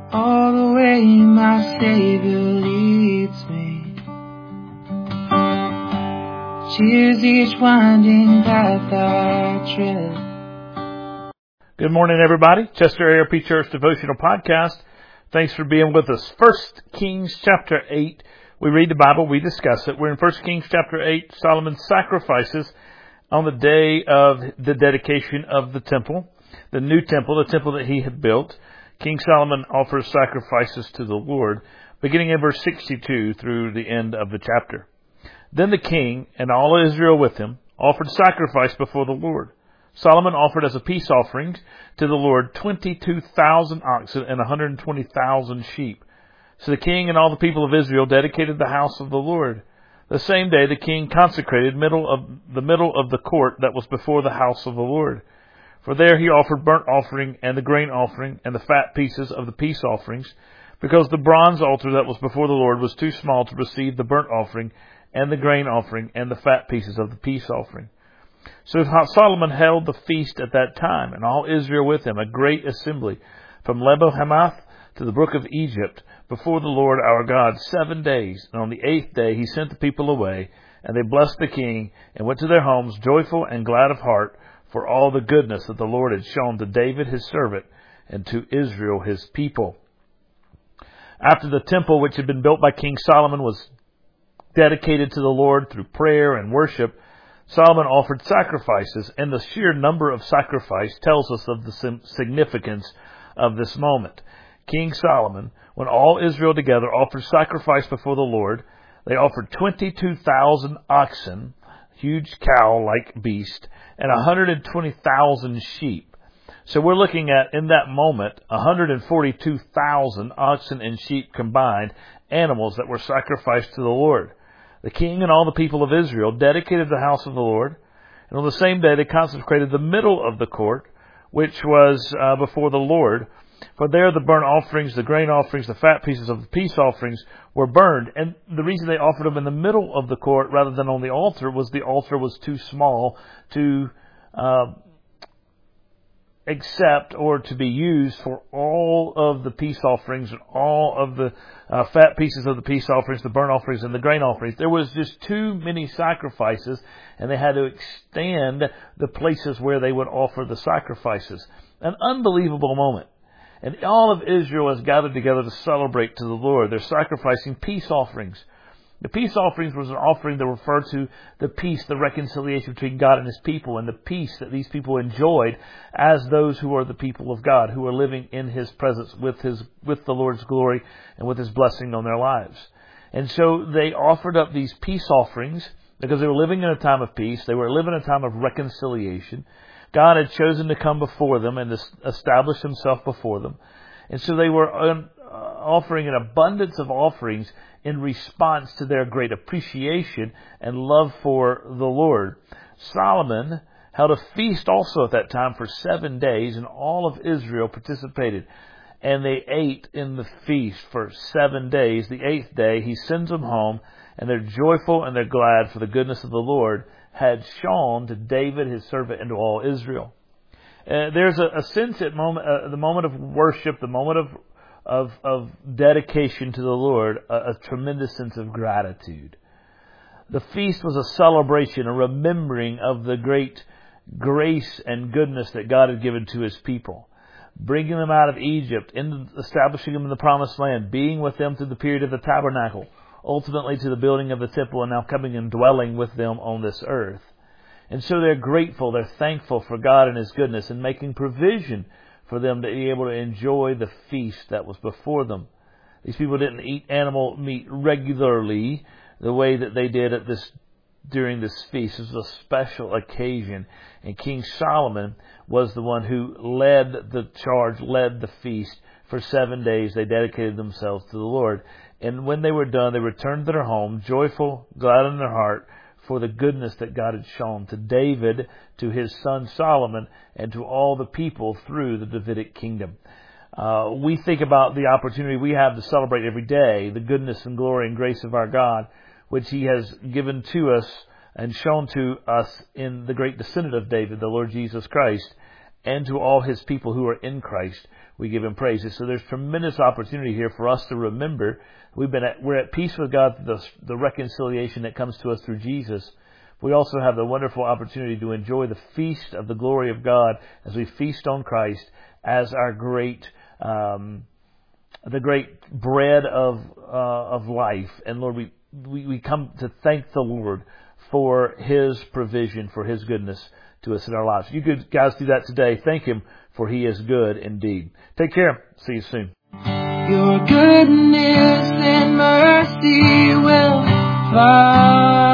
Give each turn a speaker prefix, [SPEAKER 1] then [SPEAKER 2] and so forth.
[SPEAKER 1] all the way my Savior leads me. Cheers each winding path I tread.
[SPEAKER 2] Good morning, everybody. Chester ARP Church Devotional Podcast. Thanks for being with us. 1 Kings chapter 8. We read the Bible, we discuss it. We're in 1 Kings chapter 8, Solomon's sacrifices on the day of the dedication of the temple, the new temple, the temple that he had built. King Solomon offers sacrifices to the Lord, beginning in verse 62 through the end of the chapter. Then the king and all Israel with him offered sacrifice before the Lord. Solomon offered as a peace offering to the Lord 22,000 oxen and 120,000 sheep. So the king and all the people of Israel dedicated the house of the Lord. The same day the king consecrated the middle of the court that was before the house of the Lord. For there he offered burnt offering and the grain offering and the fat pieces of the peace offerings, because the bronze altar that was before the Lord was too small to receive the burnt offering and the grain offering and the fat pieces of the peace offering. So Solomon held the feast at that time, and all Israel with him, a great assembly, from Lebo-Hamath to the brook of Egypt, before the Lord our God 7 days. And on the 8th day he sent the people away, and they blessed the king, and went to their homes joyful and glad of heart, for all the goodness that the Lord had shown to David his servant, and to Israel his people. After the temple which had been built by King Solomon was dedicated to the Lord through prayer and worship, Solomon offered sacrifices, and the sheer number of sacrifice tells us of the significance of this moment. King Solomon, when all Israel together offered sacrifice before the Lord, they offered 22,000 oxen, huge cow-like beast, and 120,000 sheep. So we're looking at, in that moment, 142,000 oxen and sheep combined, animals that were sacrificed to the Lord. The king and all the people of Israel dedicated the house of the Lord, and on the same day they consecrated the middle of the court, which was before the Lord. For there the burnt offerings, the grain offerings, the fat pieces of the peace offerings were burned. And the reason they offered them in the middle of the court rather than on the altar was too small to accept or to be used for all of the peace offerings and all of the fat pieces of the peace offerings, the burnt offerings, and the grain offerings. There was just too many sacrifices, and they had to extend the places where they would offer the sacrifices. An unbelievable moment. And all of Israel has gathered together to celebrate to the Lord. They're sacrificing peace offerings. The peace offerings was an offering that referred to the peace, the reconciliation between God and His people, and the peace that these people enjoyed as those who are the people of God, who are living in His presence with the Lord's glory and with His blessing on their lives. And so they offered up these peace offerings because they were living in a time of peace. They were living in a time of reconciliation. God had chosen to come before them and establish Himself before them. And so they were offering an abundance of offerings in response to their great appreciation and love for the Lord. Solomon held a feast also at that time for 7 days, and all of Israel participated. And they ate in the feast for 7 days. The 8th day, he sends them home, and they're joyful and they're glad, for the goodness of the Lord had shown to David his servant and to all Israel. There's a sense at the moment of worship, the moment of dedication to the Lord, a tremendous sense of gratitude. The feast was a celebration, a remembering of the great grace and goodness that God had given to His people, bringing them out of Egypt, establishing them in the Promised Land, being with them through the period of the tabernacle, ultimately to the building of the temple, and now coming and dwelling with them on this earth. And so they're grateful, they're thankful for God and His goodness, and making provision for them to be able to enjoy the feast that was before them. These people didn't eat animal meat regularly the way that they did during this feast. It was a special occasion, and King Solomon was the one who led the charge, led the feast. For 7 days they dedicated themselves to the Lord. And when they were done, they returned to their home, joyful, glad in their heart, for the goodness that God had shown to David, to his son Solomon, and to all the people through the Davidic kingdom. We think about the opportunity we have to celebrate every day the goodness and glory and grace of our God, which He has given to us and shown to us in the great descendant of David, the Lord Jesus Christ. and to all His people who are in Christ. We give Him praise. So there's tremendous opportunity here for us to remember we're at peace with God, the reconciliation that comes to us through Jesus. We also have the wonderful opportunity to enjoy the feast of the glory of God as we feast on Christ as our great, the great bread of life. And Lord, we come to thank the Lord for His provision, for His goodness to us in our lives. You could guys do that today. Thank Him, for He is good indeed. Take care. See you soon.
[SPEAKER 1] Your goodness and mercy will follow.